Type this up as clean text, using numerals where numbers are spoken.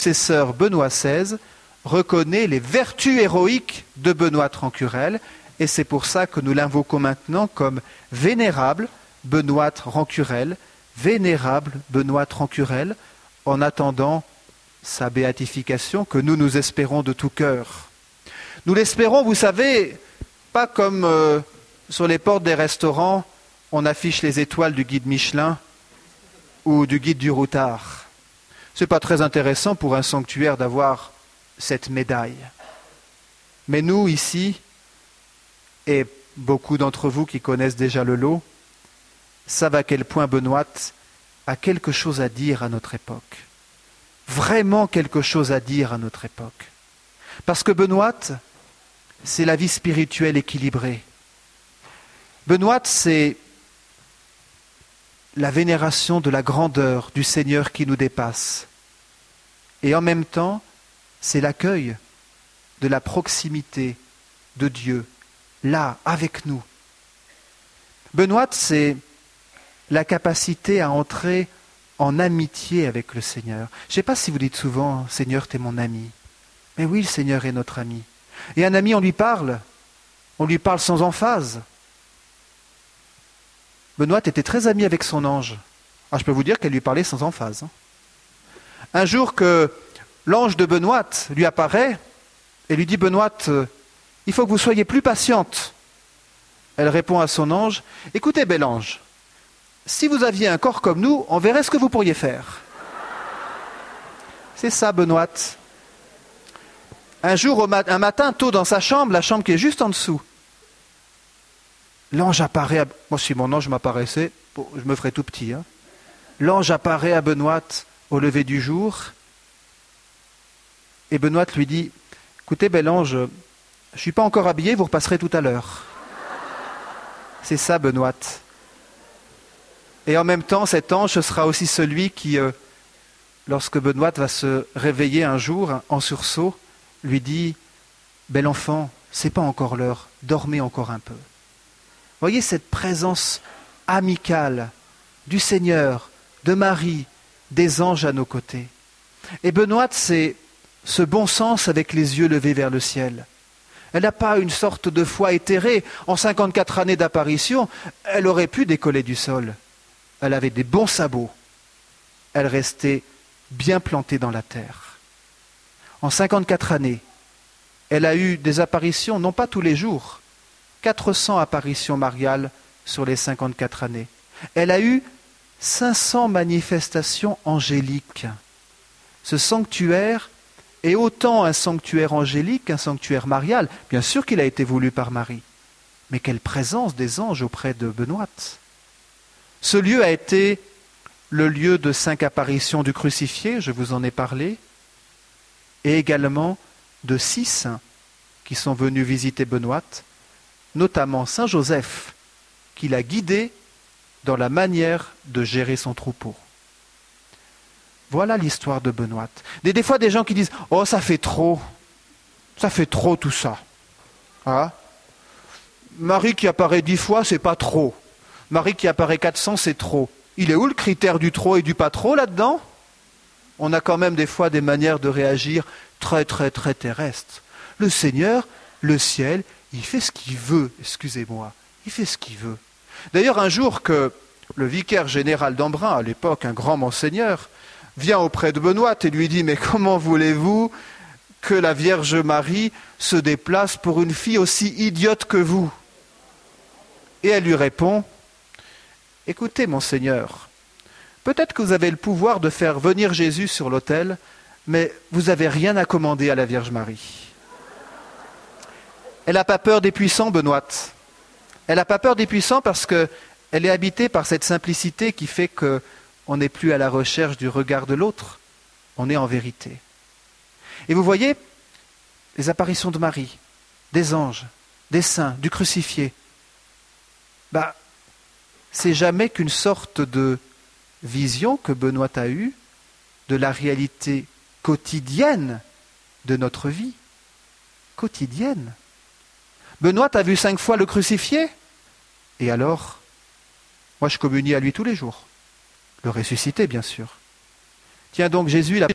successeur Benoît XVI reconnaît les vertus héroïques de Benoît Rancurel, et c'est pour ça que nous l'invoquons maintenant comme vénérable Benoît Rancurel, vénérable Benoît Rancurel, en attendant sa béatification que nous espérons de tout cœur. Nous l'espérons, vous savez, pas comme sur les portes des restaurants, on affiche les étoiles du guide Michelin ou du guide du routard. Ce n'est pas très intéressant pour un sanctuaire d'avoir cette médaille. Mais nous, ici, et beaucoup d'entre vous qui connaissent déjà le lot, savent à quel point Benoît a quelque chose à dire à notre époque. Vraiment quelque chose à dire à notre époque. Parce que Benoît, c'est la vie spirituelle équilibrée. Benoît, c'est la vénération de la grandeur du Seigneur qui nous dépasse. Et en même temps, c'est l'accueil de la proximité de Dieu, là, avec nous. Benoît, c'est la capacité à entrer en amitié avec le Seigneur. Je ne sais pas si vous dites souvent « Seigneur, tu es mon ami ». Mais oui, le Seigneur est notre ami. Et un ami, on lui parle sans emphase. Benoît était très ami avec son ange. Ah, je peux vous dire qu'elle lui parlait sans emphase. Un jour que l'ange de Benoît lui apparaît et lui dit « Benoît, il faut que vous soyez plus patiente ». Elle répond à son ange « Écoutez, bel ange, si vous aviez un corps comme nous, on verrait ce que vous pourriez faire. » C'est ça, Benoît. Un jour, un matin, tôt dans sa chambre, la chambre qui est juste en dessous, l'ange apparaît, moi si mon ange m'apparaissait, je me ferais tout petit. Hein. L'ange apparaît à Benoît au lever du jour, et Benoît lui dit, écoutez, bel ange, je ne suis pas encore habillé, vous repasserez tout à l'heure. C'est ça, Benoît. Et en même temps, cet ange, ce sera aussi celui qui, lorsque Benoît va se réveiller un jour en sursaut, lui dit « Bel enfant, c'est pas encore l'heure, dormez encore un peu. » Voyez cette présence amicale du Seigneur, de Marie, des anges à nos côtés. Et Benoît, c'est ce bon sens avec les yeux levés vers le ciel. Elle n'a pas une sorte de foi éthérée. En 54 années d'apparition, elle aurait pu décoller du sol. Elle avait des bons sabots. Elle restait bien plantée dans la terre. En 54 années, elle a eu des apparitions, non pas tous les jours, 400 apparitions mariales sur les 54 années. Elle a eu 500 manifestations angéliques. Ce sanctuaire est autant un sanctuaire angélique qu'un sanctuaire marial. Bien sûr qu'il a été voulu par Marie, mais quelle présence des anges auprès de Benoît. Ce lieu a été le lieu de 5 apparitions du crucifié, je vous en ai parlé, et également de 6 saints qui sont venus visiter Benoît, notamment Saint Joseph, qui l'a guidé dans la manière de gérer son troupeau. Voilà l'histoire de Benoît. Des fois, des gens qui disent « Oh, ça fait trop tout ça. Hein? Marie qui apparaît 10 fois, c'est pas trop. Marie qui apparaît 400, c'est trop. Il est où le critère du trop et du pas trop là-dedans ?» On a quand même des fois des manières de réagir très terrestres. Le Seigneur, le ciel, il fait ce qu'il veut, excusez-moi, il fait ce qu'il veut. D'ailleurs, un jour que le vicaire général d'Embrun, à l'époque un grand monseigneur, vient auprès de Benoît et lui dit « Mais comment voulez-vous que la Vierge Marie se déplace pour une fille aussi idiote que vous ?» Et elle lui répond « Écoutez, monseigneur, peut-être que vous avez le pouvoir de faire venir Jésus sur l'autel, mais vous n'avez rien à commander à la Vierge Marie. » Elle n'a pas peur des puissants, Benoît. Elle n'a pas peur des puissants parce qu'elle est habitée par cette simplicité qui fait qu'on n'est plus à la recherche du regard de l'autre. On est en vérité. Et vous voyez, les apparitions de Marie, des anges, des saints, du crucifié, c'est jamais qu'une sorte de vision que Benoît a eue de la réalité quotidienne de notre vie. Quotidienne. Benoît a vu 5 fois le crucifié. Et alors, moi je communie à lui tous les jours. Le ressuscité, bien sûr. Tiens donc, Jésus, il a